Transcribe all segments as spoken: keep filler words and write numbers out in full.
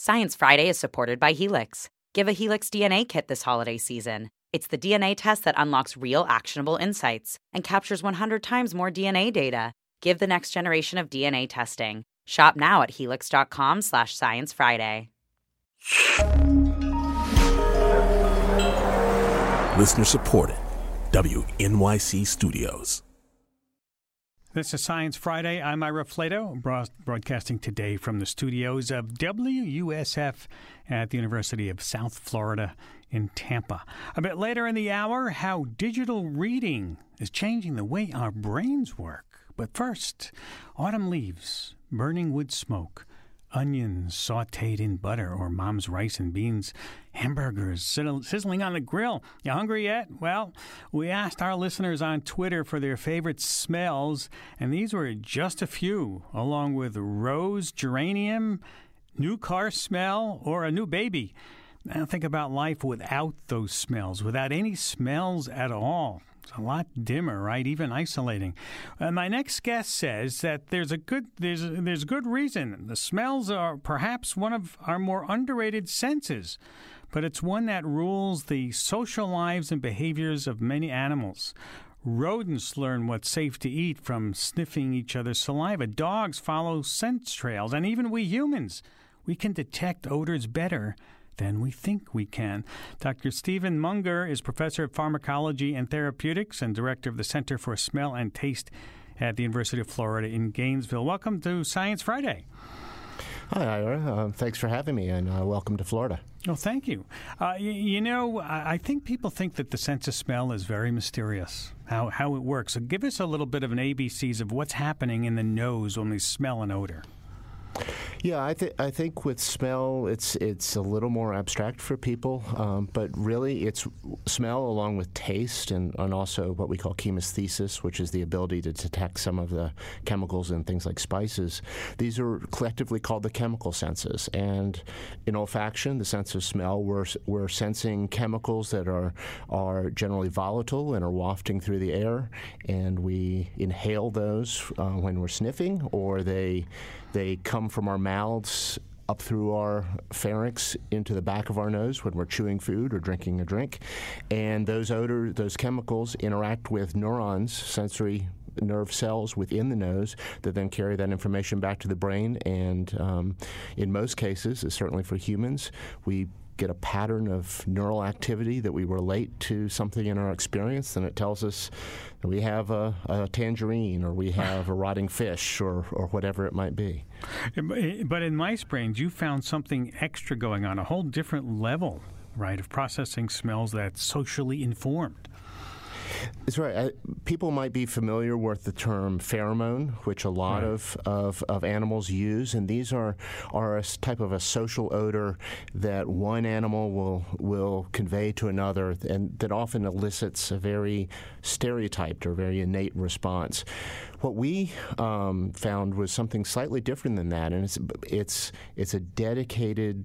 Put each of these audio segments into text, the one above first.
Science Friday is supported by Helix. Give a Helix D N A kit this holiday season. It's the D N A test that unlocks real actionable insights and captures one hundred times more D N A data. Give the next generation of D N A testing. Shop now at helix.com slash Science Friday. Listener supported. W N Y C Studios. This is Science Friday. I'm Ira Flato, broadcasting today from the studios of W U S F at the University of South Florida in Tampa. A bit later in the hour, how digital reading is changing the way our brains work. But first, autumn leaves, burning wood smoke, onions sautéed in butter or mom's rice and beans, hamburgers sizzling on the grill. You hungry yet? Well, we asked our listeners on Twitter for their favorite smells, and these were just a few, along with rose, geranium, new car smell, or a new baby. Now think about life without those smells, without any smells at all. It's a lot dimmer, right? Even isolating. Uh, my next guest says that there's a good there's there's good reason. The smells are perhaps one of our more underrated senses, but it's one that rules the social lives and behaviors of many animals. Rodents learn what's safe to eat from sniffing each other's saliva. Dogs follow scent trails, and even we humans, we can detect odors better than we think we can. Doctor Stephen Munger is professor of pharmacology and therapeutics and director of the Center for Smell and Taste at the University of Florida in Gainesville. Welcome to Science Friday. Hi, Ira. Uh, thanks for having me, and uh, welcome to Florida. Oh, thank you. Uh, you, you know, I, I think people think that the sense of smell is very mysterious, how, how it works. So give us a little bit of an A B Cs of what's happening in the nose when we smell an odor. Yeah, I think I think with smell, it's it's a little more abstract for people, um, but really it's smell along with taste and, and also what we call chemesthesis, which is the ability to detect some of the chemicals in things like spices. These are collectively called the chemical senses. And in olfaction, the sense of smell, we're we're sensing chemicals that are are generally volatile and are wafting through the air, and we inhale those uh, when we're sniffing, or they they come from our mouths up through our pharynx into the back of our nose when we're chewing food or drinking a drink. And those odor, those chemicals interact with neurons, sensory nerve cells within the nose that then carry that information back to the brain. And um, in most cases, certainly for humans, we get a pattern of neural activity that we relate to something in our experience, and it tells us that we have a, a tangerine or we have a rotting fish or, or whatever it might be. But in mice brains, you found something extra going on, a whole different level, right, of processing smells that's socially informed. That's right. I, people might be familiar with the term pheromone, which a lot right. of, of, of animals use, and these are are a type of a social odor that one animal will will convey to another, and that often elicits a very stereotyped or very innate response. What we um, found was something slightly different than that, and it's it's it's a dedicated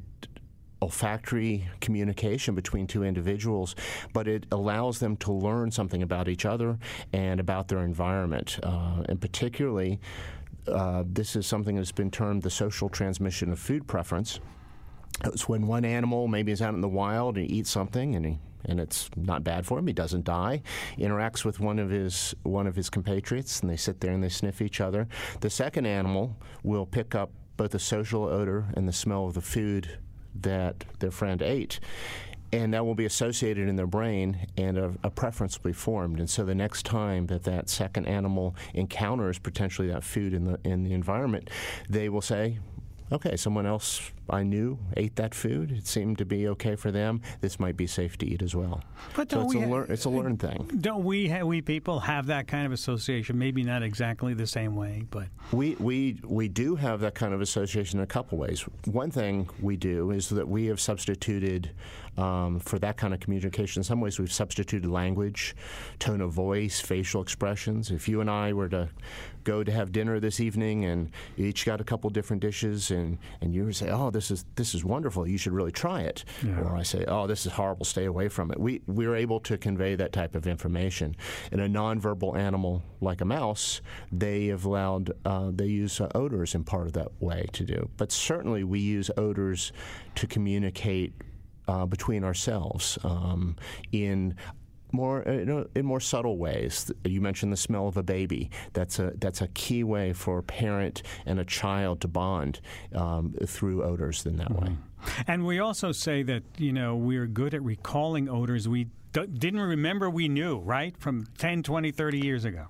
olfactory communication between two individuals, but it allows them to learn something about each other and about their environment. Uh, and particularly, uh, this is something that's been termed the social transmission of food preference. It's when one animal maybe is out in the wild and he eats something and he and it's not bad for him, he doesn't die, interacts with one of his one of his compatriots, and they sit there and they sniff each other. The second animal will pick up both the social odor and the smell of the food that their friend ate, and that will be associated in their brain, and a, a preference will be formed. And so the next time that that second animal encounters potentially that food in the in the environment, they will say, okay, someone else I knew ate that food. It seemed to be okay for them. This might be safe to eat as well. But so it's we a, ha- lear- it's a learned thing. Don't we ha- we people have that kind of association? Maybe not exactly the same way, but we we we do have that kind of association in a couple ways. One thing we do is that we have substituted um, for that kind of communication. In some ways, we've substituted language, tone of voice, facial expressions. If you and I were to go to have dinner this evening, and you each got a couple different dishes, and and you would say, "Oh, this is this is wonderful. You should really try it. Yeah. Or I say, oh, this is horrible. Stay away from it. We we're able to convey that type of information. In a nonverbal animal like a mouse, they have allowed uh, they use uh, odors in part of that way to do. But certainly we use odors to communicate uh, between ourselves um, in more uh, you know, in more subtle ways. You mentioned the smell of a baby. That's a that's a key way for a parent and a child to bond um, through odors in that mm-hmm. way. And we also say that, you know, we're good at recalling odors we d- didn't remember we knew, right, from ten, twenty, thirty years ago.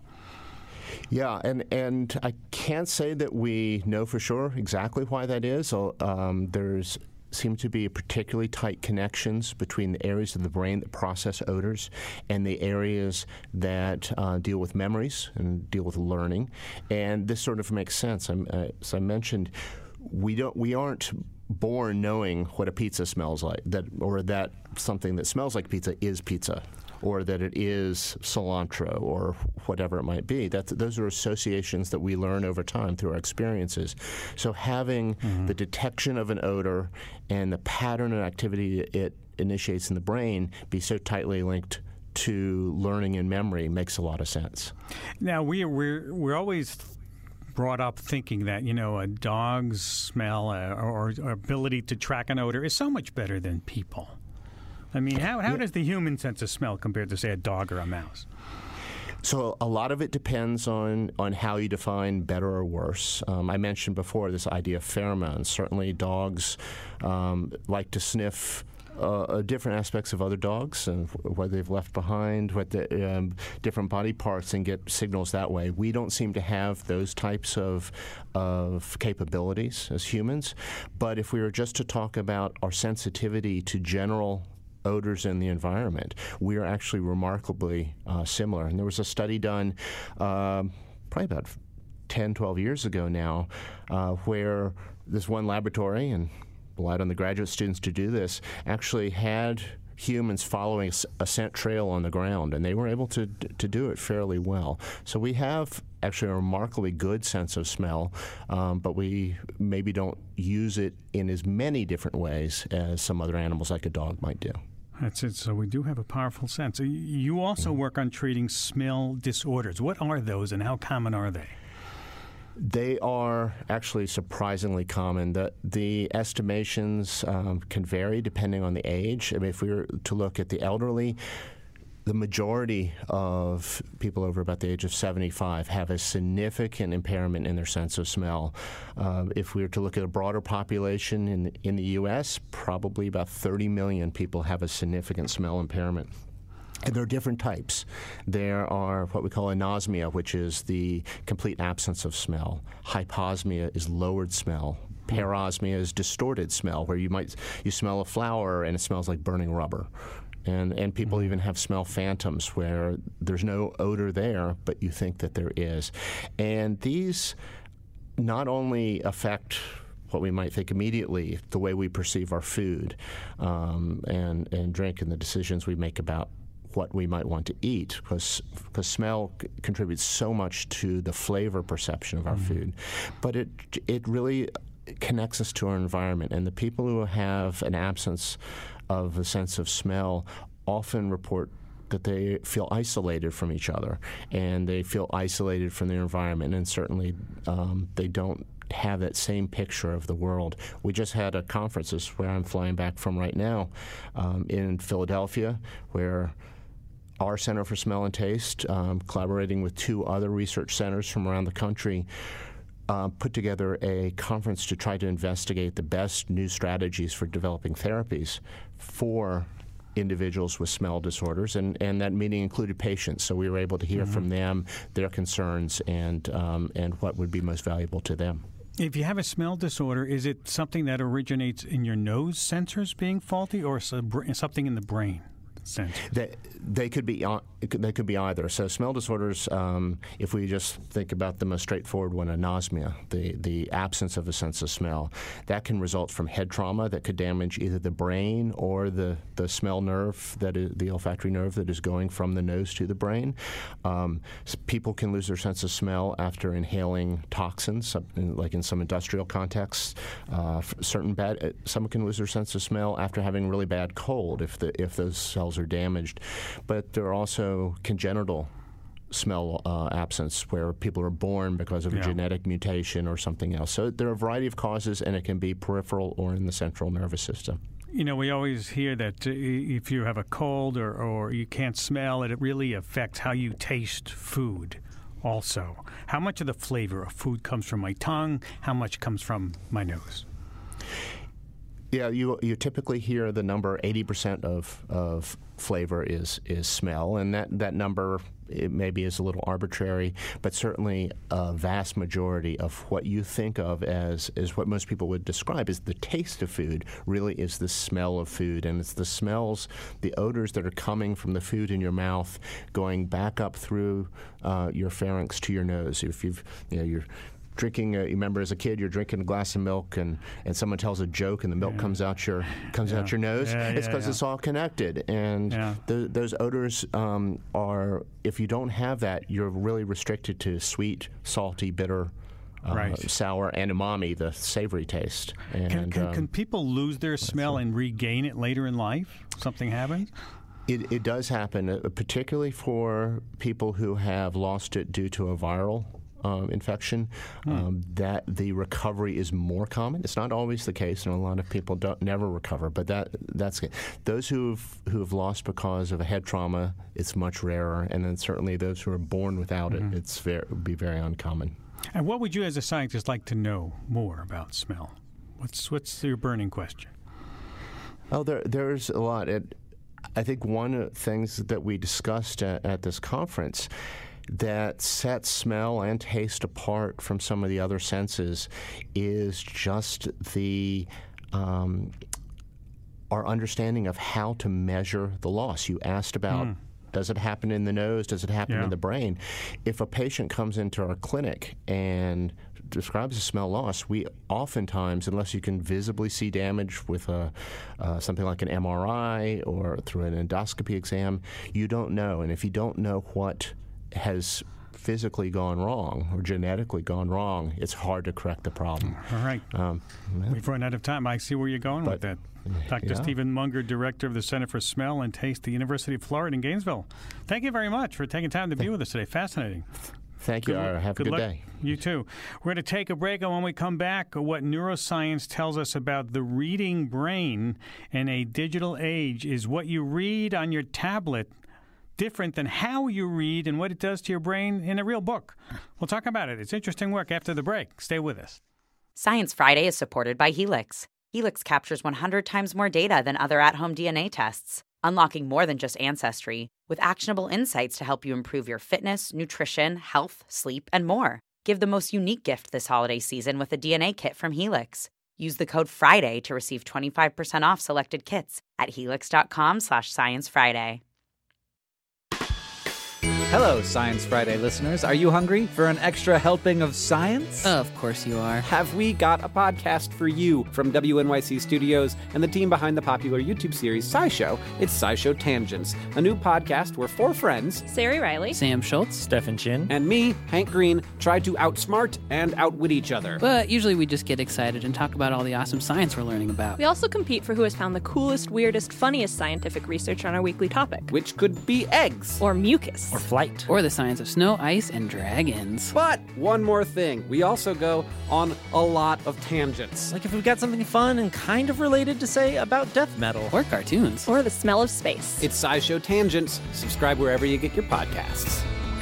Yeah, and, and I can't say that we know for sure exactly why that is. Um, there's seem to be particularly tight connections between the areas of the brain that process odors and the areas that uh, deal with memories and deal with learning. And this sort of makes sense. I'm, uh, as I mentioned, we don't we aren't born knowing what a pizza smells like, that or that something that smells like pizza is pizza, or that it is cilantro, or whatever it might be. That's, those are associations that we learn over time through our experiences. So having mm-hmm. the detection of an odor and the pattern of activity it initiates in the brain be so tightly linked to learning and memory makes a lot of sense. Now, we, we're, we're always brought up thinking that, you know, a dog's smell uh, or, or ability to track an odor is so much better than people. I mean, how, how yeah. does the human sense of smell compare to, say, a dog or a mouse? So a lot of it depends on, on how you define better or worse. Um, I mentioned before this idea of pheromones. Certainly dogs um, like to sniff uh, different aspects of other dogs and what they've left behind, what the um, different body parts, and get signals that way. We don't seem to have those types of, of capabilities as humans. But if we were just to talk about our sensitivity to general odors in the environment, we are actually remarkably uh, similar. And there was a study done um, probably about ten, twelve years ago now uh, where this one laboratory, and relied on the graduate students to do this, actually had humans following a scent trail on the ground, and they were able to to do it fairly well. So we have actually a remarkably good sense of smell, um, but we maybe don't use it in as many different ways as some other animals like a dog might do. That's it. So we do have a powerful sense. You also work on treating smell disorders. What are those, and how common are they? They are actually surprisingly common. The, the estimations um, can vary depending on the age. I mean, if we were to look at the elderly, the majority of people over about the age of seventy-five have a significant impairment in their sense of smell. Uh, if we were to look at a broader population in, in the U S, probably about thirty million people have a significant smell impairment. And there are different types. There are what we call anosmia, which is the complete absence of smell. Hyposmia is lowered smell. Parosmia is distorted smell, where you might you smell a flower and it smells like burning rubber. And and people even have smell phantoms, where there's no odor there, but you think that there is. And these not only affect what we might think immediately, the way we perceive our food um, and, and drink, and the decisions we make about what we might want to eat, because because smell c- contributes so much to the flavor perception of our mm-hmm. food. But it it really connects us to our environment, and the people who have an absence of a sense of smell often report that they feel isolated from each other, and they feel isolated from their environment, and certainly um, they don't have that same picture of the world. We just had a conference, this is where I'm flying back from right now, um, in Philadelphia, where our Center for Smell and Taste, um, collaborating with two other research centers from around the country, Uh, put together a conference to try to investigate the best new strategies for developing therapies for individuals with smell disorders, and, and that meeting included patients. So we were able to hear mm-hmm. from them, their concerns, and um, and what would be most valuable to them. If you have a smell disorder, is it something that originates in your nose sensors being faulty, or something in the brain? sense? They, they could be uh, they could be either. So smell disorders, um, if we just think about the most straightforward one, anosmia, the, the absence of a sense of smell, that can result from head trauma that could damage either the brain or the, the smell nerve, that is the olfactory nerve that is going from the nose to the brain. Um, people can lose their sense of smell after inhaling toxins, like in some industrial contexts. Uh, certain bad, someone can lose their sense of smell after having really bad cold if the if those cells are damaged. But there are also congenital smell uh, absence where people are born because of a yeah. genetic mutation or something else. So there are a variety of causes, and it can be peripheral or in the central nervous system. You know, we always hear that uh, if you have a cold or, or you can't smell it, it really affects how you taste food also. How much of the flavor of food comes from my tongue? How much comes from my nose? Yeah, you you typically hear the number eighty percent of, of flavor is is smell, and that, that number it maybe is a little arbitrary, but certainly a vast majority of what you think of as is what most people would describe as the taste of food really is the smell of food, and it's the smells, the odors that are coming from the food in your mouth going back up through uh, your pharynx to your nose. If you've you know you're drinking, uh, you remember as a kid, you're drinking a glass of milk, and, and someone tells a joke, and the milk yeah. comes out your comes yeah. out your nose. Yeah, it's because yeah, yeah. it's all connected, and yeah. th- those odors um, are. If you don't have that, you're really restricted to sweet, salty, bitter, uh, right. sour, and umami, the savory taste. And can, can, um, can people lose their smell and regain it later in life? Something happens. It, it does happen, uh, particularly for people who have lost it due to a viral Um, infection, hmm. um, that the recovery is more common. It's not always the case, and a lot of people don't never recover. But that that's those who've who have lost because of a head trauma, it's much rarer, and then certainly those who are born without mm-hmm. it, it's very would be very uncommon. And what would you, as a scientist, like to know more about smell? What's what's your burning question? Oh, there there's a lot. It, I think one of the things that we discussed at, at this conference that sets smell and taste apart from some of the other senses is just the um, our understanding of how to measure the loss. You asked about mm. does it happen in the nose? Does it happen yeah. in the brain? If a patient comes into our clinic and describes a smell loss, we oftentimes, unless you can visibly see damage with a, uh, something like an M R I or through an endoscopy exam, you don't know. And if you don't know what has physically gone wrong or genetically gone wrong, it's hard to correct the problem. All right. Um, yeah. We've run out of time. I see where you're going but, with that. Doctor Yeah. Stephen Munger, Director of the Center for Smell and Taste at the University of Florida in Gainesville. Thank you very much for taking time to be with us today. Fascinating. Thank you. Good, Have a good, good day. You too. We're going to take a break, and when we come back, what neuroscience tells us about the reading brain in a digital age. Is what you read on your tablet different than how you read and what it does to your brain in a real book? We'll talk about it. It's interesting work after the break. Stay with us. Science Friday is supported by Helix. Helix captures one hundred times more data than other at-home D N A tests, unlocking more than just ancestry, with actionable insights to help you improve your fitness, nutrition, health, sleep, and more. Give the most unique gift this holiday season with a D N A kit from Helix. Use the code FRIDAY to receive twenty-five percent off selected kits at helix.com slash Science Friday. Hello, Science Friday listeners. Are you hungry for an extra helping of science? Of course you are. Have we got a podcast for you from W N Y C Studios and the team behind the popular YouTube series SciShow? It's SciShow Tangents, a new podcast where four friends, Sari Riley, Sam Schultz, Stefan Chin, and me, Hank Green, try to outsmart and outwit each other. But usually we just get excited and talk about all the awesome science we're learning about. We also compete for who has found the coolest, weirdest, funniest scientific research on our weekly topic. Which could be eggs. Or mucus. Or flight. Or the science of snow, ice, and dragons. But one more thing. We also go on a lot of tangents. Like if we've got something fun and kind of related to say about death metal. Or cartoons. Or the smell of space. It's SciShow Tangents. Subscribe wherever you get your podcasts.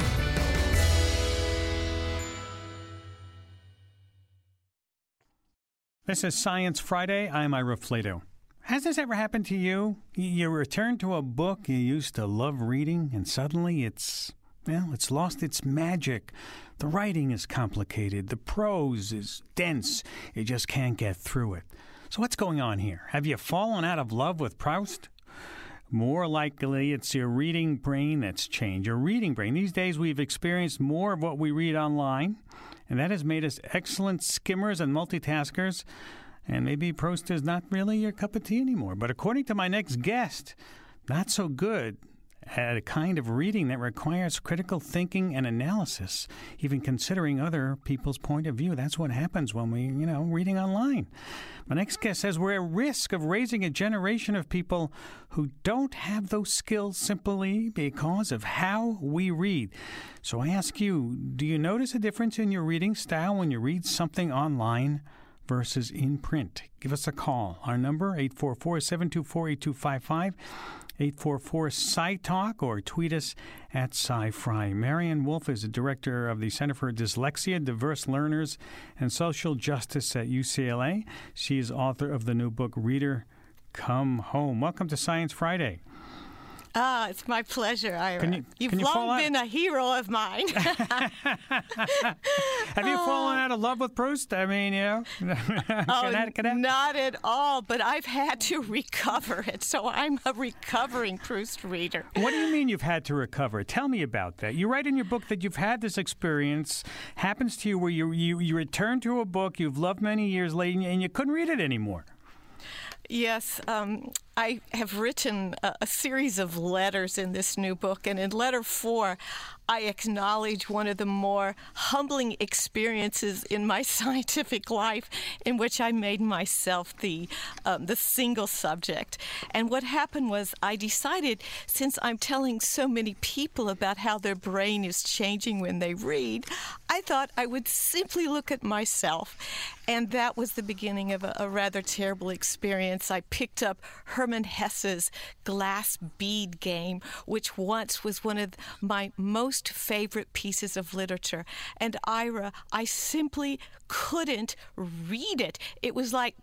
This is Science Friday. I'm Ira Flato. Has this ever happened to you? You return to a book you used to love reading, and suddenly it's, well, it's lost its magic. The writing is complicated. The prose is dense. You just can't get through it. So what's going on here? Have you fallen out of love with Proust? more likely it's your reading brain that's changed. Your reading brain. These days we've experienced more of what we read online, and that has made us excellent skimmers and multitaskers. And maybe Proust is not really your cup of tea anymore. But according to my next guest, not so good at a kind of reading that requires critical thinking and analysis, even considering other people's point of view. That's what happens when we, you know, reading online. My next guest says we're at risk of raising a generation of people who don't have those skills simply because of how we read. So I ask you, do you notice a difference in your reading style when you read something online versus in print? Give us a call. Our number, eight four four, seven two four, eight two five five. eight four four, S C I Talk, or tweet us at SciFri. Marianne Wolf is the director of the Center for Dyslexia, Diverse Learners, and Social Justice at U C L A. She is author of the new book, Reader, Come Home. Welcome to Science Friday. Ah, it's my pleasure, Ira. Can you, You've can you long been a hero of mine. Have you fallen out of love with Proust? I mean, you know. oh, can I, can I? Not at all, but I've had to recover it, so I'm a recovering Proust reader. What do you mean you've had to recover? Tell me about that. You write in your book that you've had this experience, happens to you where you, you, you return to a book you've loved many years later and you couldn't read it anymore. Yes, um, I have written a, a series of letters in this new book, and in letter four, I acknowledge one of the more humbling experiences in my scientific life in which I made myself the um, the single subject. And what happened was I decided, since I'm telling so many people about how their brain is changing when they read, I thought I would simply look at myself. And that was the beginning of a, a rather terrible experience. I picked up Hermann Hesse's Glass Bead Game, which once was one of my most favorite pieces of literature. And Ira, I simply couldn't read it. It was like,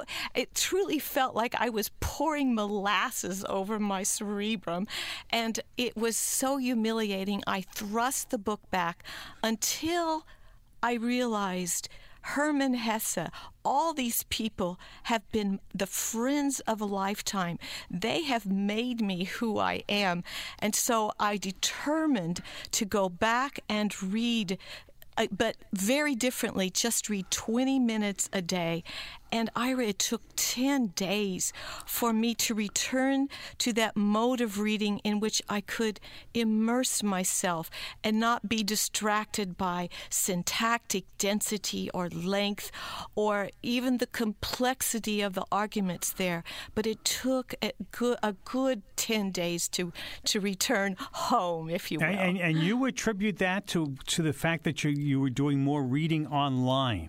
it truly felt like I was pouring molasses over my cerebrum. And it was so humiliating. I thrust the book back until I realized Hermann Hesse, all these people have been the friends of a lifetime. They have made me who I am. And so I determined to go back and read, but very differently, just read twenty minutes a day. And Ira, it took ten days for me to return to that mode of reading in which I could immerse myself and not be distracted by syntactic density or length or even the complexity of the arguments there. But it took a good, a good ten days to, to return home, if you will. And, and, and you attribute that to, to the fact that you, you were doing more reading online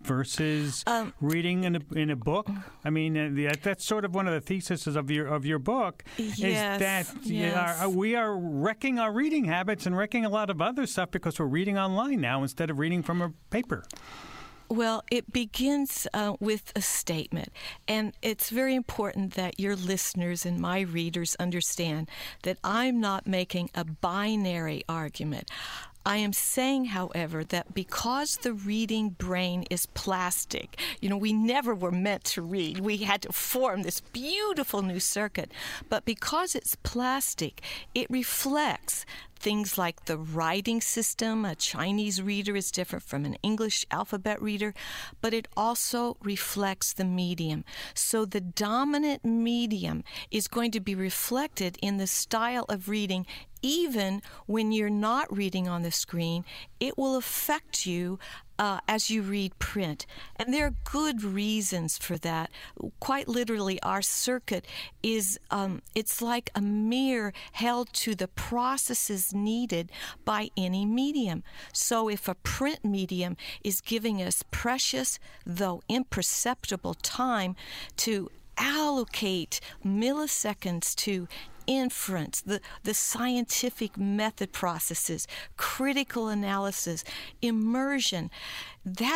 versus um, reading in a in a book. I mean, uh, the, that's sort of one of the theses of your of your book. Yes, is that yes. Are, we are wrecking our reading habits and wrecking a lot of other stuff because we're reading online now instead of reading from a paper. Well, it begins uh, with a statement, and it's very important that your listeners and my readers understand that I'm not making a binary argument. I am saying, however, that because the reading brain is plastic, you know, we never were meant to read. We had to form this beautiful new circuit. But because it's plastic, it reflects things like the writing system. A Chinese reader is different from an English alphabet reader, but it also reflects the medium. So the dominant medium is going to be reflected in the style of reading. Even when you're not reading on the screen, it will affect you uh, as you read print. And there are good reasons for that. Quite literally, our circuit is, um, it's like a mirror held to the processes needed by any medium. So if a print medium is giving us precious, though imperceptible time to allocate milliseconds to inference, the, the scientific method processes, critical analysis, immersion, that's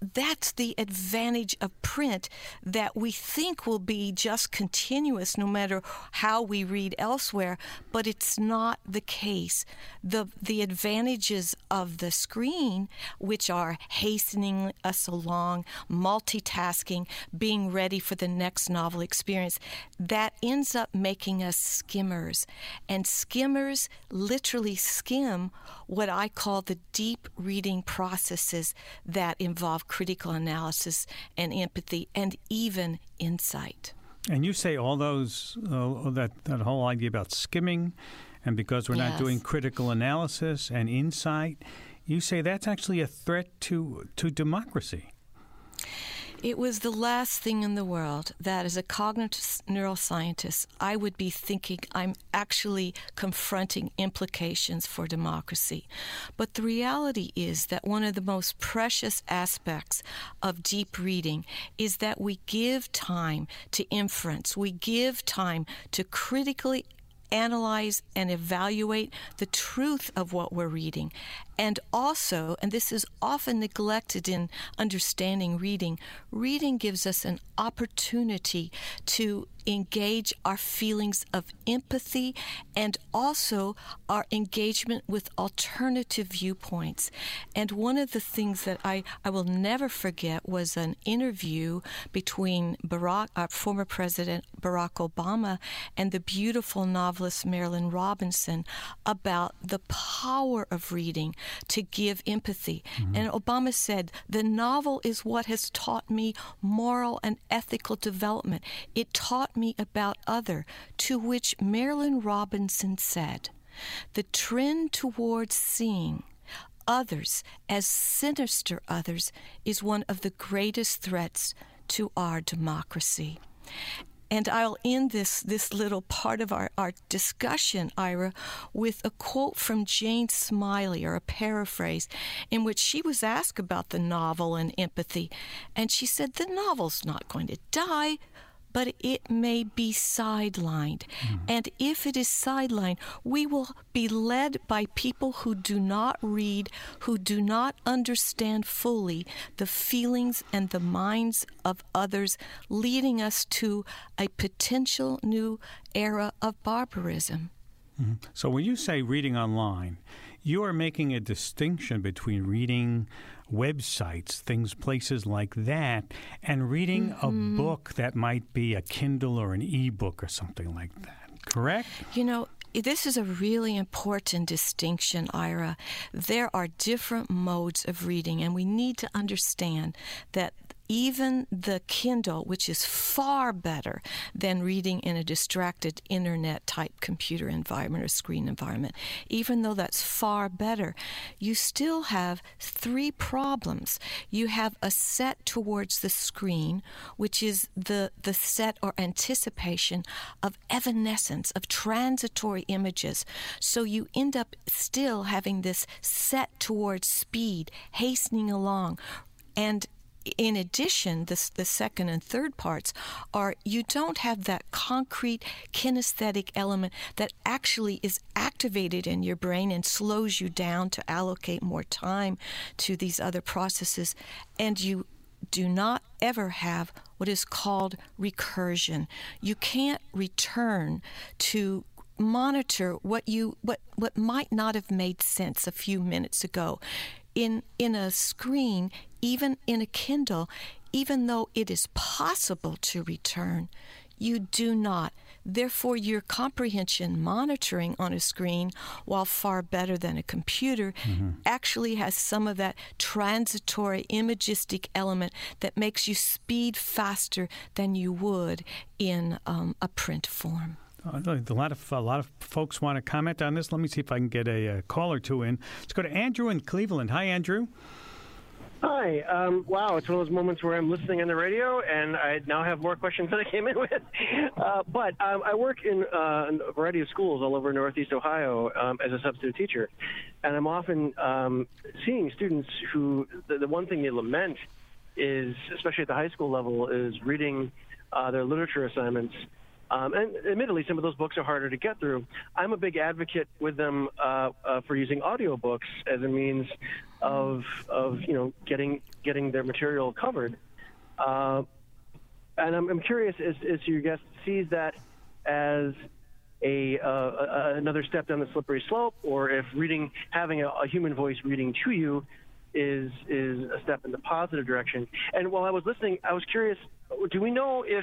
that's the advantage of print, that we think will be just continuous no matter how we read elsewhere, but it's not the case. The, the advantages of the screen, which are hastening us along, multitasking, being ready for the next novel experience, that ends up making us skimmers. And skimmers literally skim what I call the deep reading processes that involve critical analysis and empathy and even insight. And you say all those, uh, that, that whole idea about skimming, and because we're Yes. not doing critical analysis and insight, you say that's actually a threat to, to democracy. It was the last thing in the world that, as a cognitive neuroscientist, I would be thinking I'm actually confronting implications for democracy. But the reality is that one of the most precious aspects of deep reading is that we give time to inference. We give time to critically analyze and evaluate the truth of what we're reading. And also, and this is often neglected in understanding reading, reading gives us an opportunity to engage our feelings of empathy and also our engagement with alternative viewpoints. And one of the things that I, I will never forget was an interview between Barack, our former President Barack Obama and the beautiful novelist Marilynne Robinson about the power of reading to give empathy. Mm-hmm. And Obama said, "The novel is what has taught me moral and ethical development. It taught me about other," to which Marilynne Robinson said, "The trend towards seeing others as sinister others is one of the greatest threats to our democracy." And I'll end this, this little part of our, our discussion, Ira, with a quote from Jane Smiley, or a paraphrase, in which she was asked about the novel and empathy. And she said, "The novel's not going to die, but it may be sidelined. Mm. And if it is sidelined, we will be led by people who do not read, who do not understand fully the feelings and the minds of others, leading us to a potential new era of barbarism." Mm-hmm. So when you say reading online, you are making a distinction between reading websites, things, places like that, and reading mm-hmm. a book that might be a Kindle or an e-book or something like that, correct? You know, this is a really important distinction, Ira. There are different modes of reading, and we need to understand that even the Kindle, which is far better than reading in a distracted internet-type computer environment or screen environment, even though that's far better, you still have three problems. You have a set towards the screen, which is the, the set or anticipation of evanescence, of transitory images. So you end up still having this set towards speed, hastening along. And in addition, this, the second and third parts are you don't have that concrete kinesthetic element that actually is activated in your brain and slows you down to allocate more time to these other processes. And you do not ever have what is called recursion. You can't return to monitor what you what what might not have made sense a few minutes ago. In in a screen, even in a Kindle, even though it is possible to return, you do not. Therefore, your comprehension monitoring on a screen, while far better than a computer, mm-hmm. actually has some of that transitory imagistic element that makes you speed faster than you would in um, a print form. A lot of a lot of folks want to comment on this. Let me see if I can get a, a call or two in. Let's go to Andrew in Cleveland. Hi, Andrew. Hi. Um, wow, it's one of those moments where I'm listening on the radio, and I now have more questions than I came in with. Uh, but um, I work in, uh, in a variety of schools all over Northeast Ohio um, as a substitute teacher, and I'm often um, seeing students who the, the one thing they lament is, especially at the high school level, is reading uh, their literature assignments Um, and admittedly, some of those books are harder to get through. I'm a big advocate with them uh, uh, for using audiobooks as a means of, of you know, getting getting their material covered. Uh, and I'm, I'm curious as, as your guest sees that as a, uh, a another step down the slippery slope, or if reading, having a, a human voice reading to you is is a step in the positive direction. And while I was listening, I was curious, do we know if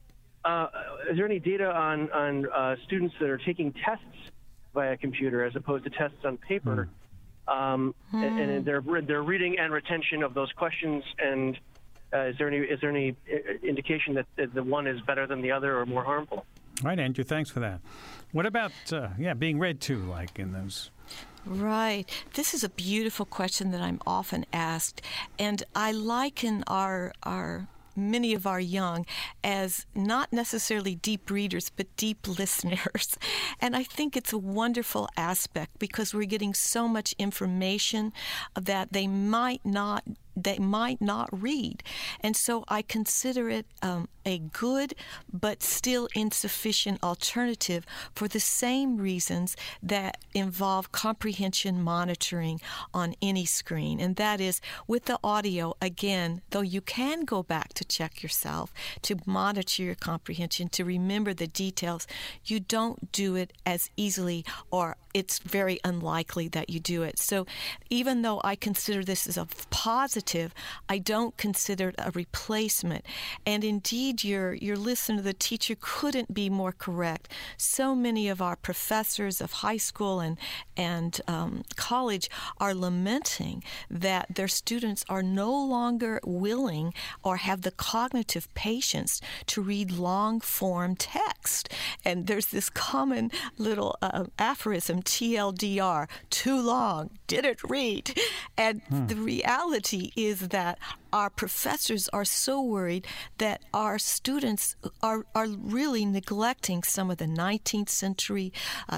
Uh, is there any data on, on uh, students that are taking tests via computer as opposed to tests on paper? Mm. Um, mm. And, and their their reading and retention of those questions, and uh, is there any is there any indication that the one is better than the other or more harmful? All right, Andrew, thanks for that. What about uh, yeah, being read to, like in those? Right. This is a beautiful question that I'm often asked, and I liken our our. many of our young as not necessarily deep readers, but deep listeners. And I think it's a wonderful aspect because we're getting so much information that they might not they might not read. And so I consider it um, a good but still insufficient alternative for the same reasons that involve comprehension monitoring on any screen. And that is, with the audio, again, though you can go back to check yourself, to monitor your comprehension, to remember the details, you don't do it as easily, or it's very unlikely that you do it. So even though I consider this as a positive, I don't consider it a replacement. And indeed, your your listener, the teacher, couldn't be more correct. So many of our professors of high school and and um, college are lamenting that their students are no longer willing or have the cognitive patience to read long-form text. And there's this common little uh, aphorism, T L D R, too long, didn't read. And hmm. the reality is that our professors are so worried that our students are, are really neglecting some of the nineteenth century uh,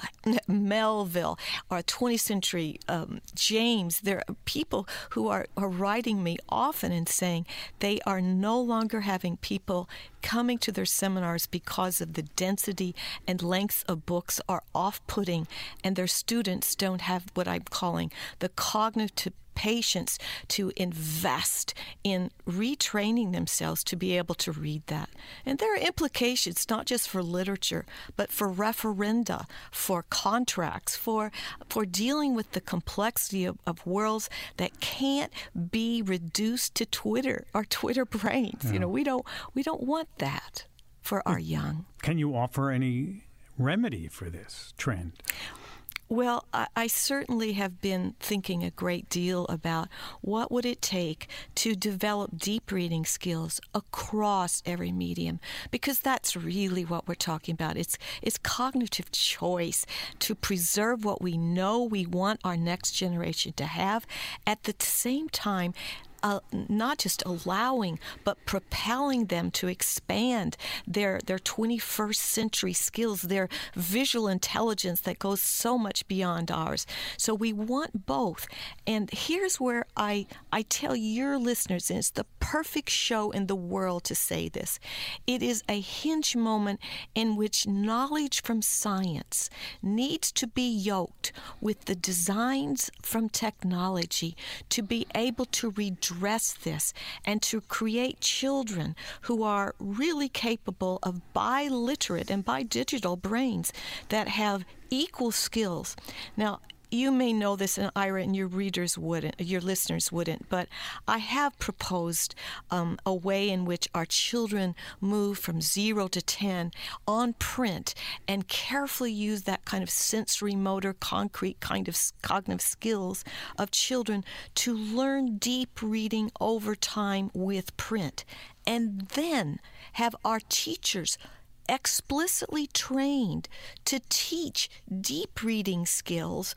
Melville or twentieth century um, James. There are people who are, are writing me often and saying they are no longer having people coming to their seminars because of the density and length of books are off-putting, and their students don't have what I'm calling the cognitive patience to invest in retraining themselves to be able to read that. And there are implications not just for literature, but for referenda, for contracts, for for dealing with the complexity of, of worlds that can't be reduced to Twitter or Twitter brains. Yeah. You know, we don't we don't want that for our young. Can you offer any remedy for this trend? Well, I, I certainly have been thinking a great deal about what would it take to develop deep reading skills across every medium, because that's really what we're talking about. It's it's cognitive choice to preserve what we know we want our next generation to have, at the same time Uh, not just allowing, but propelling them to expand their their twenty-first century skills, their visual intelligence that goes so much beyond ours. So we want both. And here's where I, I tell your listeners, and it's the perfect show in the world to say this, it is a hinge moment in which knowledge from science needs to be yoked with the designs from technology to be able to read address this and to create children who are really capable of biliterate and bidigital brains that have equal skills. Now, you may know this, and Ira, and your readers wouldn't, your listeners wouldn't, but I have proposed um, a way in which our children move from zero to ten on print and carefully use that kind of sensory motor, concrete kind of cognitive skills of children to learn deep reading over time with print, and then have our teachers explicitly trained to teach deep reading skills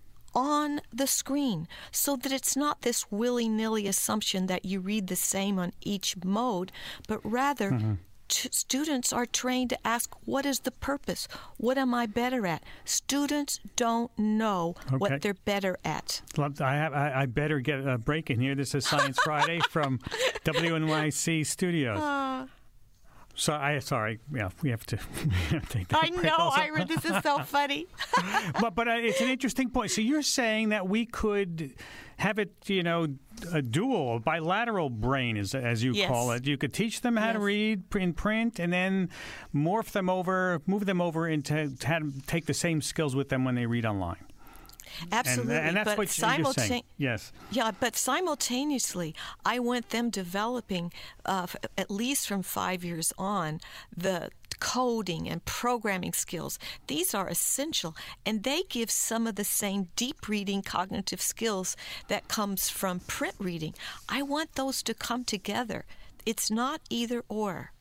on the screen, so that it's not this willy-nilly assumption that you read the same on each mode, but rather mm-hmm. t- students are trained to ask, what is the purpose? What am I better at? Students don't know okay. what they're better at. I, have, I, I better get a break in here. This is Science Friday from W N Y C Studios. Uh, So I sorry, yeah, we have to, we have to take that I break know, also. Ira, this is so funny. but but uh, it's an interesting point. So you're saying that we could have it, you know, a dual, a bilateral brain, as as you yes. call it. You could teach them how yes. to read in print, and then morph them over, move them over into how to take the same skills with them when they read online. Absolutely, and, and that's but what you're saying. Yes. Yeah, but simultaneously, I want them developing, uh, f- at least from five years on, the coding and programming skills. These are essential, and they give some of the same deep reading cognitive skills that comes from print reading. I want those to come together. It's not either or.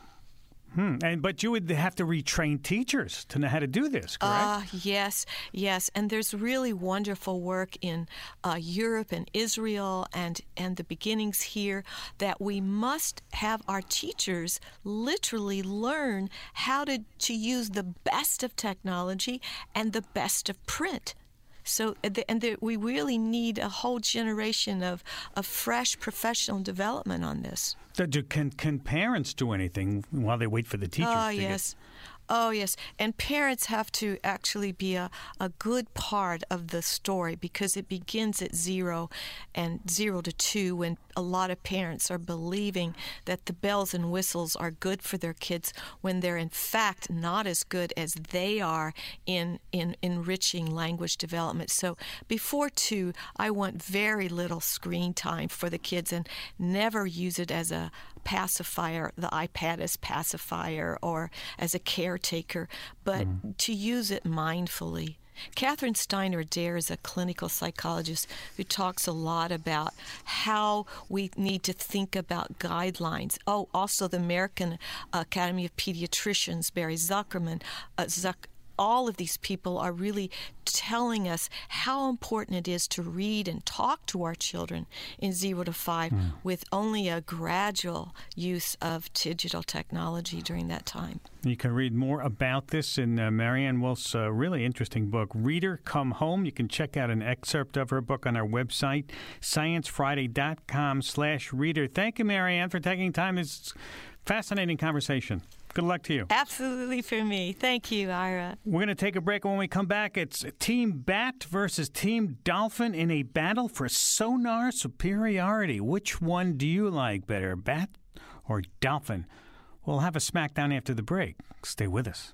Hmm. And but you would have to retrain teachers to know how to do this, correct? Uh, yes, yes. And there's really wonderful work in uh, Europe and Israel and, and the beginnings here that we must have our teachers literally learn how to, to use the best of technology and the best of print. So, and the, we really need a whole generation of, of fresh professional development on this. So do, can, can parents do anything while they wait for the teachers? Oh, to yes. Get... Oh, yes. And parents have to actually be a, a good part of the story because it begins at zero and zero to two when a lot of parents are believing that the bells and whistles are good for their kids when they're in fact not as good as they are in, in enriching language development. So before two, I want very little screen time for the kids and never use it as a pacifier, the iPad as pacifier or as a caretaker, but mm. to use it mindfully. Catherine Steiner Adair is a clinical psychologist who talks a lot about how we need to think about guidelines. Oh, also the American Academy of Pediatricians, Barry Zuckerman, uh, Zuck, all of these people are really telling us how important it is to read and talk to our children in zero to five mm. with only a gradual use of digital technology during that time. You can read more about this in uh, Marianne Wolf's uh, really interesting book, Reader Come Home. You can check out an excerpt of her book on our website, science friday dot com slash reader. Thank you, Marianne, for taking time. It's a fascinating conversation. Good luck to you. Absolutely for me. Thank you, Ira. We're going to take a break. When we come back, it's Team Bat versus Team Dolphin in a battle for sonar superiority. Which one do you like better, Bat or Dolphin? We'll have a smackdown after the break. Stay with us.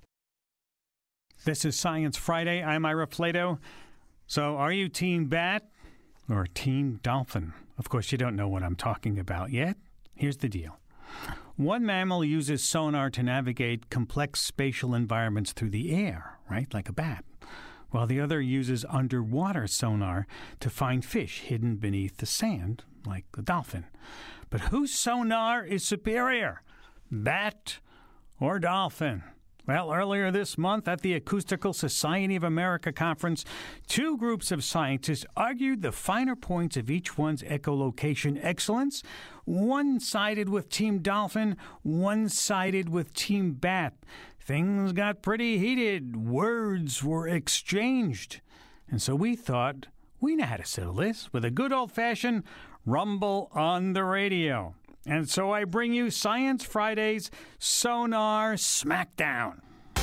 This is Science Friday. I'm Ira Flato. So are you Team Bat or Team Dolphin? Of course, you don't know what I'm talking about yet. Here's the deal. One mammal uses sonar to navigate complex spatial environments through the air, right, like a bat, while the other uses underwater sonar to find fish hidden beneath the sand, like the dolphin. But whose sonar is superior, bat or dolphin? Well, earlier this month at the Acoustical Society of America conference, two groups of scientists argued the finer points of each one's echolocation excellence. One sided with Team Dolphin, one sided with Team Bat. Things got pretty heated. Words were exchanged. And so we thought, we know how to settle this with a good old-fashioned rumble on the radio. And so I bring you Science Friday's Sonar Smackdown.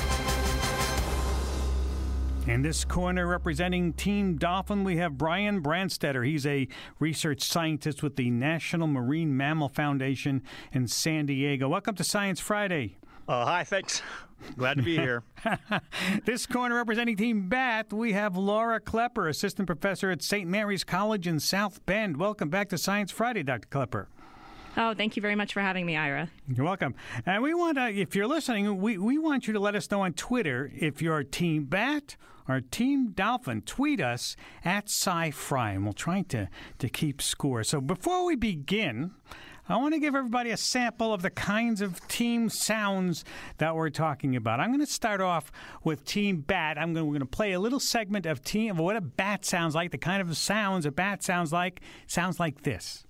In this corner, representing Team Dolphin, we have Brian Branstetter. He's a research scientist with the National Marine Mammal Foundation in San Diego. Welcome to Science Friday. Oh, hi, thanks. Glad to be here. This corner, representing Team Bat, we have Laura Klepper, assistant professor at Saint Mary's College in South Bend. Welcome back to Science Friday, Doctor Klepper. Oh, thank you very much for having me, Ira. You're welcome. And we want, uh, if you're listening, we, we want you to let us know on Twitter if you're Team Bat or Team Dolphin. Tweet us at SciFri, and we'll try to, to keep score. So before we begin, I want to give everybody a sample of the kinds of team sounds that we're talking about. I'm going to start off with Team Bat. I'm going to, we're going to play a little segment of team of what a bat sounds like. The kind of sounds a bat sounds like sounds like this.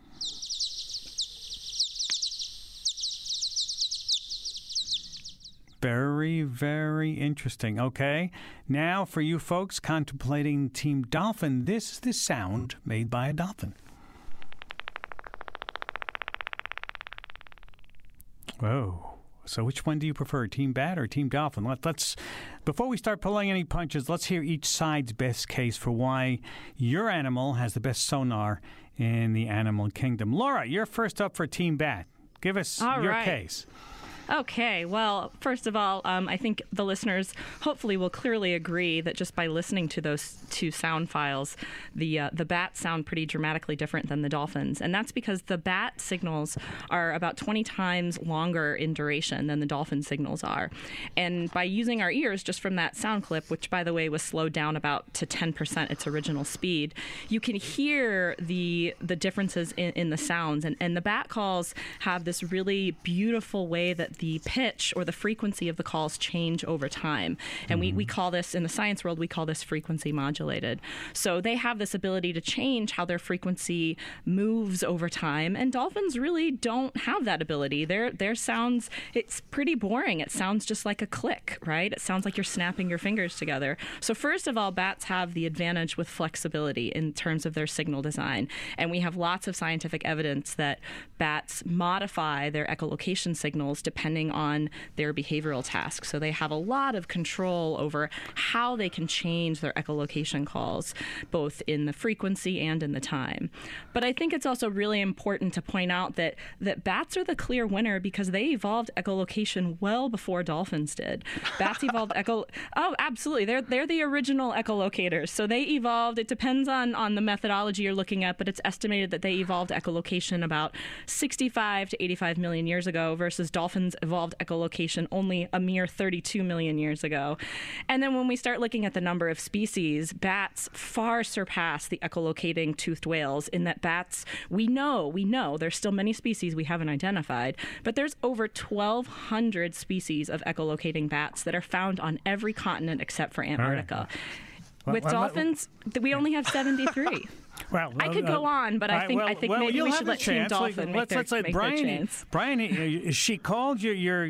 Very, very interesting. Okay, now for you folks contemplating Team Dolphin, this is the sound made by a dolphin. Whoa, So which one do you prefer, Team Bat or Team Dolphin? Let, let's, before we start pulling any punches, let's hear each side's best case for why your animal has the best sonar in the animal kingdom. Laura, you're first up for Team Bat. Give us All your right. case. Okay, well, first of all, um, I think the listeners hopefully will clearly agree that just by listening to those two sound files, the uh, the bats sound pretty dramatically different than the dolphins. And that's because the bat signals are about twenty times longer in duration than the dolphin signals are. And by using our ears just from that sound clip, which, by the way, was slowed down about to ten percent its original speed, you can hear the the differences in, in the sounds. And, and the bat calls have this really beautiful way that the pitch or the frequency of the calls change over time. And mm-hmm. we, we call this, in the science world, we call this frequency modulated. So they have this ability to change how their frequency moves over time, and dolphins really don't have that ability. Their their sounds, it's pretty boring. It sounds just like a click, right? It sounds like you're snapping your fingers together. So first of all, bats have the advantage with flexibility in terms of their signal design. And we have lots of scientific evidence that bats modify their echolocation signals depending depending on their behavioral tasks. So they have a lot of control over how they can change their echolocation calls, both in the frequency and in the time. But I think it's also really important to point out that, that bats are the clear winner because they evolved echolocation well before dolphins did. Bats evolved echo... Oh, absolutely. They're, they're the original echolocators. So they evolved, it depends on, on the methodology you're looking at, but it's estimated that they evolved echolocation about sixty-five to eighty-five million years ago versus dolphins evolved echolocation only a mere thirty-two million years ago. And then when we start looking at the number of species, bats far surpass the echolocating toothed whales in that bats, we know, we know, there's still many species we haven't identified, but there's over twelve hundred species of echolocating bats that are found on every continent except for Antarctica. Right. Well, With well, dolphins, well, we only have seventy-three. Well, I could go on, but I right, think well, I think well, maybe you'll we have should a let Team chance. Dolphin let's, make their, let's let make Brian. their chance. Brian, she called you. You're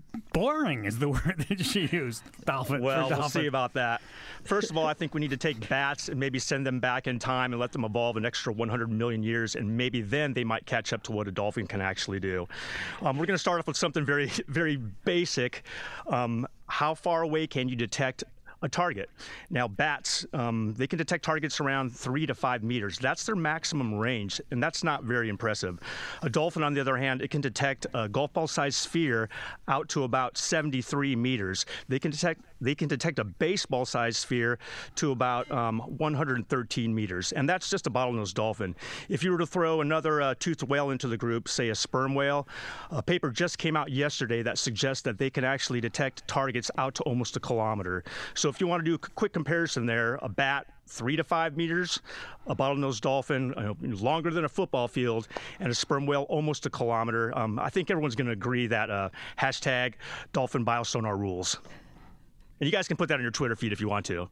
boring is the word that she used. Dolphin. Well, for we'll dolphin. see about that. First of all, I think we need to take bats and maybe send them back in time and let them evolve an extra one hundred million years, and maybe then they might catch up to what a dolphin can actually do. Um, we're going to start off with something very, very basic. Um, how far away can you detect a target? Now, bats, um, they can detect targets around three to five meters. That's their maximum range, and that's not very impressive. A dolphin, on the other hand, it can detect a golf ball-sized sphere out to about seventy-three meters. They can detect they can detect a baseball-sized sphere to about um, one hundred thirteen meters, and that's just a bottlenose dolphin. If you were to throw another uh, toothed whale into the group, say a sperm whale, a paper just came out yesterday that suggests that they can actually detect targets out to almost a kilometer. So if you want to do a quick comparison there, a bat, three to five meters, a bottlenose dolphin, uh, longer than a football field, and a sperm whale, almost a kilometer. Um, I think everyone's going to agree that uh, hashtag dolphin biosonar rules. And you guys can put that on your Twitter feed if you want to.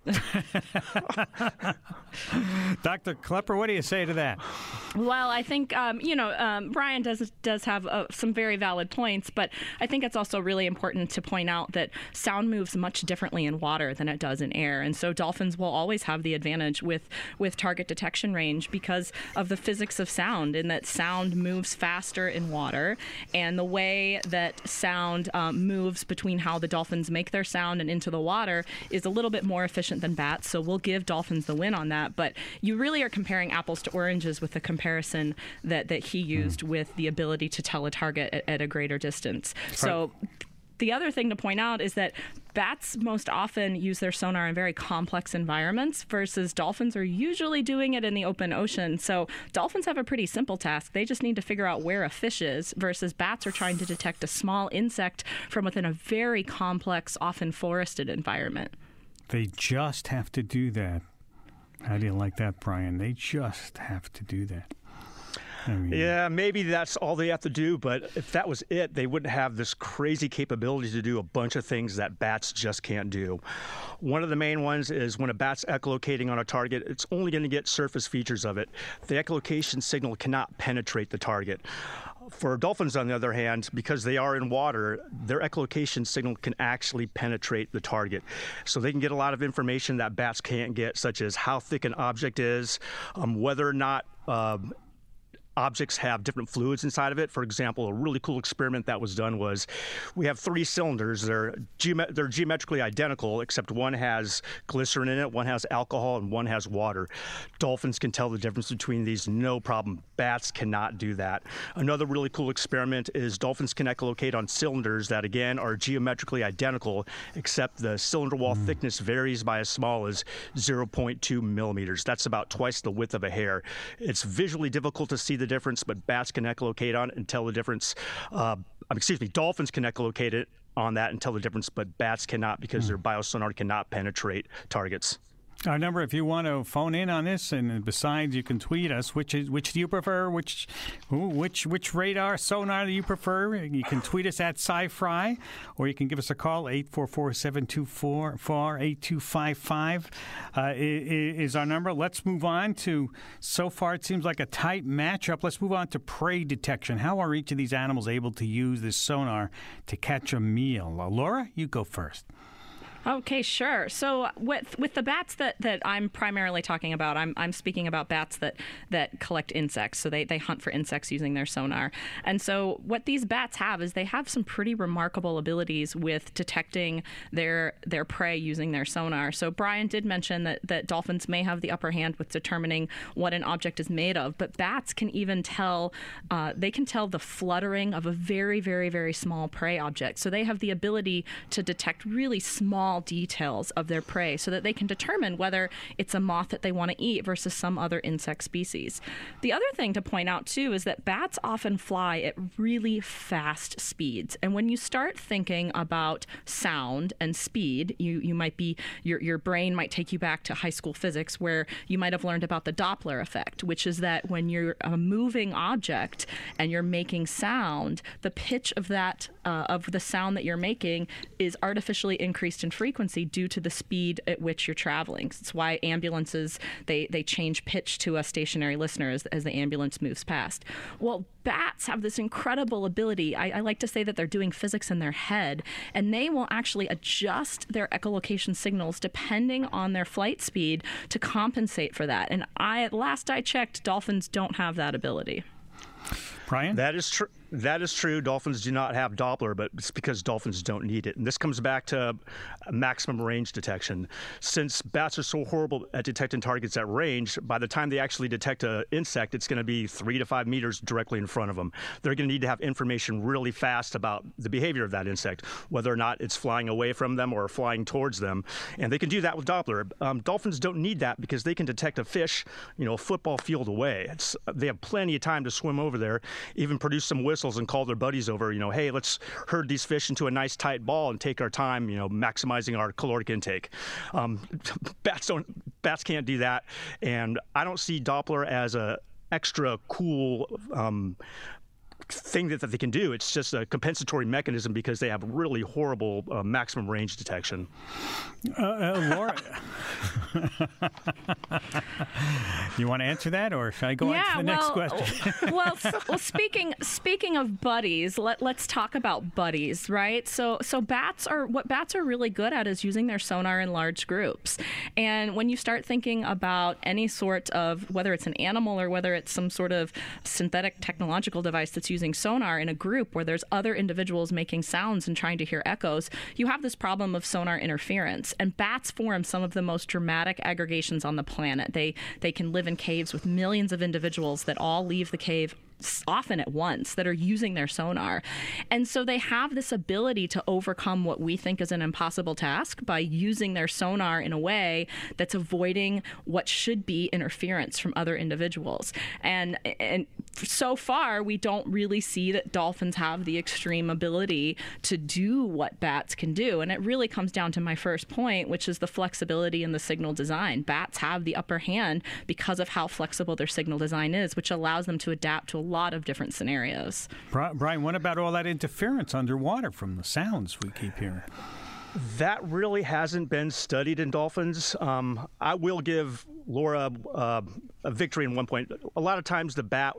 Doctor Klepper, what do you say to that? Well, I think, um, you know, um, Brian does does have uh, some very valid points, but I think it's also really important to point out that sound moves much differently in water than it does in air. And so dolphins will always have the advantage with, with target detection range because of the physics of sound, in that sound moves faster in water, and the way that sound um, moves between how the dolphins make their sound and into the water is a little bit more efficient than bats, so we'll give dolphins the win on that. But you really are comparing apples to oranges with the comparison that, that he used mm. with the ability to tell a target at, at a greater distance. Right. So the other thing to point out is that bats most often use their sonar in very complex environments versus dolphins are usually doing it in the open ocean. So dolphins have a pretty simple task. They just need to figure out where a fish is, versus bats are trying to detect a small insect from within a very complex, often forested environment. They just have to do that. How do you like that, Brian? They just have to do that. I mean, yeah, maybe that's all they have to do, but if that was it, they wouldn't have this crazy capability to do a bunch of things that bats just can't do. One of the main ones is when a bat's echolocating on a target, it's only going to get surface features of it. The echolocation signal cannot penetrate the target. For dolphins, on the other hand, because they are in water, their echolocation signal can actually penetrate the target. So they can get a lot of information that bats can't get, such as how thick an object is, um, whether or not um, objects have different fluids inside of it. For example, a really cool experiment that was done was we have three cylinders. They're, geome- they're geometrically identical, except one has glycerin in it, one has alcohol, and one has water. Dolphins can tell the difference between these, no problem. Bats cannot do that. Another really cool experiment is dolphins can echolocate on cylinders that, again, are geometrically identical, except the cylinder wall mm. thickness varies by as small as zero point two millimeters. That's about twice the width of a hair. It's visually difficult to see the difference, but bats can echolocate on it and tell the difference. Uh, excuse me, dolphins can echolocate it on that and tell the difference, but bats cannot because mm. their biosonar cannot penetrate targets. Our number, if you want to phone in on this, and besides, you can tweet us. Which is which do you prefer? Which which which radar sonar do you prefer? You can tweet us at SciFri, or you can give us a call, eight four four, seven two four, eight two five five uh, is our number. Let's move on to, so far it seems like a tight matchup. Let's move on to prey detection. How are each of these animals able to use this sonar to catch a meal? Uh, Laura, you go first. Okay, sure. So with with the bats that, that I'm primarily talking about, I'm I'm speaking about bats that, that collect insects. So they, they hunt for insects using their sonar. And so what these bats have is they have some pretty remarkable abilities with detecting their their prey using their sonar. So Brian did mention that, that dolphins may have the upper hand with determining what an object is made of, but bats can even tell, uh, they can tell the fluttering of a very, very, very small prey object. So they have the ability to detect really small details of their prey so that they can determine whether it's a moth that they want to eat versus some other insect species. The other thing to point out, too, is that bats often fly at really fast speeds. And when you start thinking about sound and speed, you, you might be, your, your brain might take you back to high school physics where you might have learned about the Doppler effect, which is that when you're a moving object and you're making sound, the pitch of that, uh, of the sound that you're making is artificially increased in frequency frequency due to the speed at which you're traveling. It's why ambulances, they, they change pitch to a stationary listener as, as the ambulance moves past. Well, bats have this incredible ability. I, I like to say that they're doing physics in their head, and they will actually adjust their echolocation signals depending on their flight speed to compensate for that. And I, last I checked, dolphins don't have that ability. Brian? That is true. That is true. Dolphins do not have Doppler, but it's because dolphins don't need it. And this comes back to maximum range detection. Since bats are so horrible at detecting targets at range, by the time they actually detect an insect, it's going to be three to five meters directly in front of them. They're going to need to have information really fast about the behavior of that insect, whether or not it's flying away from them or flying towards them. And they can do that with Doppler. Um, dolphins don't need that because they can detect a fish, you know, a football field away. It's, they have plenty of time to swim over there, even produce some whistles and call their buddies over, you know, hey, let's herd these fish into a nice tight ball and take our time, you know, maximizing our caloric intake. Um, bats don't, bats can't do that, and I don't see Doppler as a extra cool um, thing that, that they can do. It's just a compensatory mechanism because they have really horrible uh, maximum range detection. Uh, uh, Laura, you want to answer that, or should I go yeah, on to the well, next question? well, well, speaking speaking of buddies, let, let's talk about buddies, right? So, so bats are what bats are really good at is using their sonar in large groups. And when you start thinking about any sort of, whether it's an animal or whether it's some sort of synthetic technological device that's using sonar in a group where there's other individuals making sounds and trying to hear echoes, you have this problem of sonar interference. And bats form some of the most dramatic aggregations on the planet. They they can live in caves with millions of individuals that all leave the cave often at once, that are using their sonar. And so they have this ability to overcome what we think is an impossible task by using their sonar in a way that's avoiding what should be interference from other individuals. And and so far, we don't really see that dolphins have the extreme ability to do what bats can do. And it really comes down to my first point, which is the flexibility in the signal design. Bats have the upper hand because of how flexible their signal design is, which allows them to adapt to a lot of different scenarios. Brian, what about all that interference underwater from the sounds we keep hearing? That really hasn't been studied in dolphins. Um, I will give Laura uh, a victory in one point. A lot of times the bat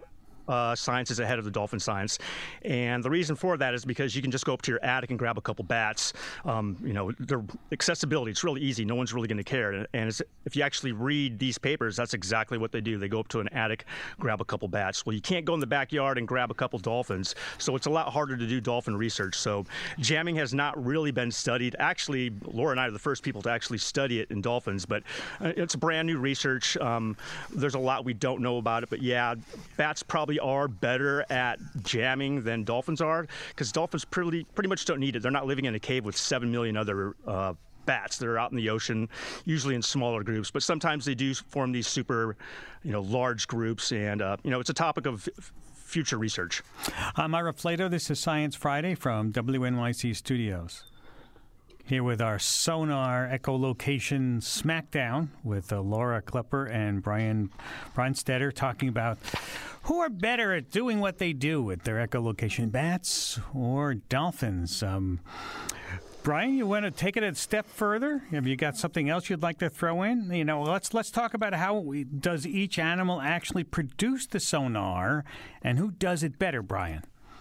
uh, science is ahead of the dolphin science. And the reason for that is because you can just go up to your attic and grab a couple bats. Um, you know, their accessibility, it's really easy. No one's really going to care. And it's, if you actually read these papers, that's exactly what they do. They go up to an attic, grab a couple bats. Well, you can't go in the backyard and grab a couple dolphins, so it's a lot harder to do dolphin research. So jamming has not really been studied. Actually, Laura and I are the first people to actually study it in dolphins, but it's brand new research. Um, there's a lot we don't know about it, but yeah, bats probably are better at jamming than dolphins are, because dolphins pretty, pretty much don't need it. They're not living in a cave with seven million other uh, bats. They're out in the ocean, usually in smaller groups, but sometimes they do form these super, you know, large groups, and uh, you know, it's a topic of future research. I'm Ira Flatow. This is Science Friday from W N Y C Studios. Here with our sonar echolocation smackdown with uh, Laura Klepper and Brian Brandstetter talking about who are better at doing what they do with their echolocation, bats or dolphins. Um, Brian, you want to take it a step further? Have you got something else you'd like to throw in? You know, let's let's talk about how we, does each animal actually produce the sonar, and who does it better, Brian?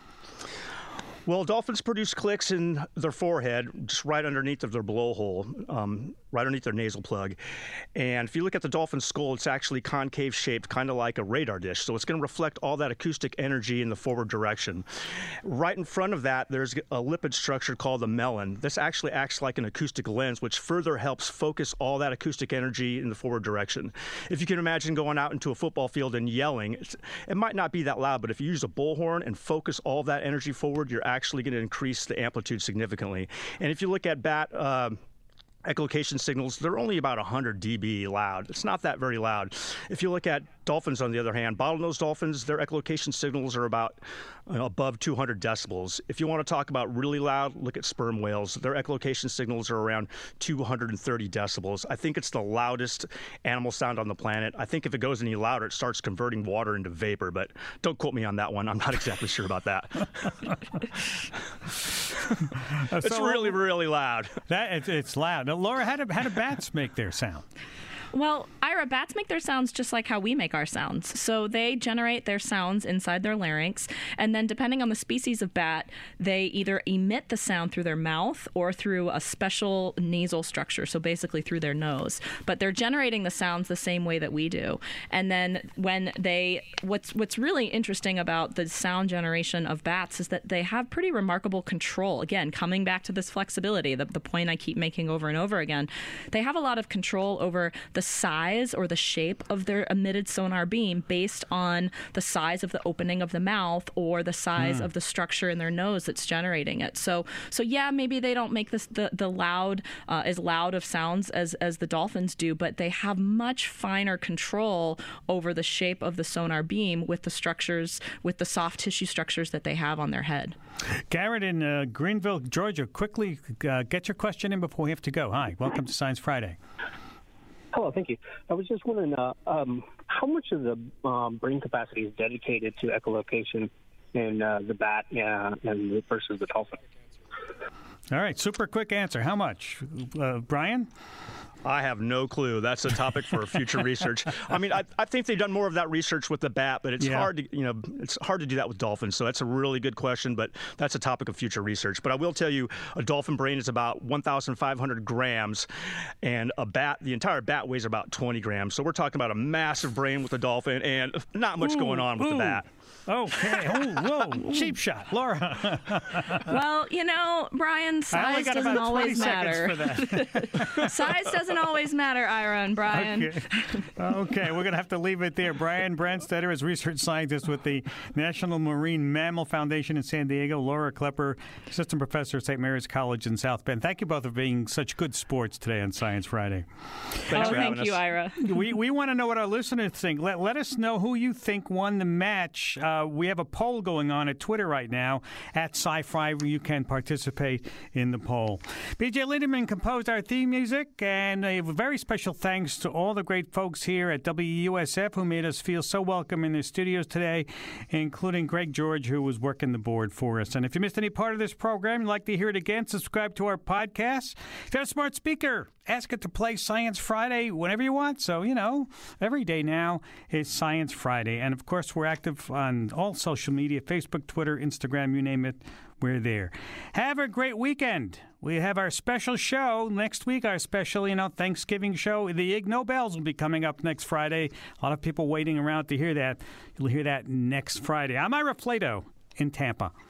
Well, dolphins produce clicks in their forehead, just right underneath of their blowhole, um, right underneath their nasal plug. And if you look at the dolphin's skull, it's actually concave shaped, kind of like a radar dish. So it's going to reflect all that acoustic energy in the forward direction. Right in front of that, there's a lipid structure called the melon. This actually acts like an acoustic lens, which further helps focus all that acoustic energy in the forward direction. If you can imagine going out into a football field and yelling, it might not be that loud, but if you use a bullhorn and focus all that energy forward, you're actually going to increase the amplitude significantly. And if you look at bat uh, echolocation signals, they're only about one hundred decibels loud. It's not that very loud. If you look at dolphins, on the other hand, bottlenose dolphins, their echolocation signals are about you know, above two hundred decibels. If you want to talk about really loud, look at sperm whales. Their echolocation signals are around two hundred thirty decibels. I think it's the loudest animal sound on the planet. I think if it goes any louder, it starts converting water into vapor, but don't quote me on that one. I'm not exactly sure about that. It's so, really, really loud. That it's, it's loud. Now, Laura, how do, how do bats make their sound? Well, Ira, bats make their sounds just like how we make our sounds. So they generate their sounds inside their larynx, and then depending on the species of bat, they either emit the sound through their mouth or through a special nasal structure, so basically through their nose. But they're generating the sounds the same way that we do. And then when they, what's what's really interesting about the sound generation of bats is that they have pretty remarkable control. Again, coming back to this flexibility, the, the point I keep making over and over again, they have a lot of control over the size or the shape of their emitted sonar beam based on the size of the opening of the mouth or the size mm. of the structure in their nose that's generating it. So, so yeah, maybe they don't make this the the loud uh, as loud of sounds as as the dolphins do, but they have much finer control over the shape of the sonar beam with the structures, with the soft tissue structures that they have on their head. Garrett in uh, Greenville, Georgia, quickly uh, get your question in before we have to go. Hi, welcome to Science Friday. Hello, thank you. I was just wondering, uh, um, how much of the um, brain capacity is dedicated to echolocation in uh, the bat uh, and versus the dolphin? All right, super quick answer. How much? Uh, Brian? I have no clue. That's a topic for future research. I mean, I, I think they've done more of that research with the bat, but it's yeah. hard to, you know, it's hard to do that with dolphins. So that's a really good question, but that's a topic of future research. But I will tell you, a dolphin brain is about one thousand five hundred grams, and a bat, the entire bat weighs about twenty grams. So we're talking about a massive brain with a dolphin, and not much ooh, going on with ooh. the bat. Okay. Oh, whoa. Cheap shot. Laura. Well, you know, Brian, size doesn't always matter. Size doesn't always matter, Ira and Brian. Okay. Okay. We're going to have to leave it there. Brian Brandstetter is research scientist with the National Marine Mammal Foundation in San Diego. Laura Klepper, assistant professor at Saint Mary's College in South Bend. Thank you both for being such good sports today on Science Friday. Thanks oh, for thank you, us. Ira. we we want to know what our listeners think. Let, let us know who you think won the match. Uh, we have a poll going on at Twitter right now, at Sci-Fi, where you can participate in the poll. B J Lindemann composed our theme music, and And a very special thanks to all the great folks here at W U S F who made us feel so welcome in their studios today, including Greg George, who was working the board for us. And if you missed any part of this program, you'd like to hear it again, subscribe to our podcast. If you have a smart speaker, ask it to play Science Friday whenever you want. So, you know, every day now is Science Friday. And, of course, we're active on all social media, Facebook, Twitter, Instagram, you name it. We're there. Have a great weekend. We have our special show next week, our special, you know, Thanksgiving show. The Ig Nobels will be coming up next Friday. A lot of people waiting around to hear that. You'll hear that next Friday. I'm Ira Flato in Tampa.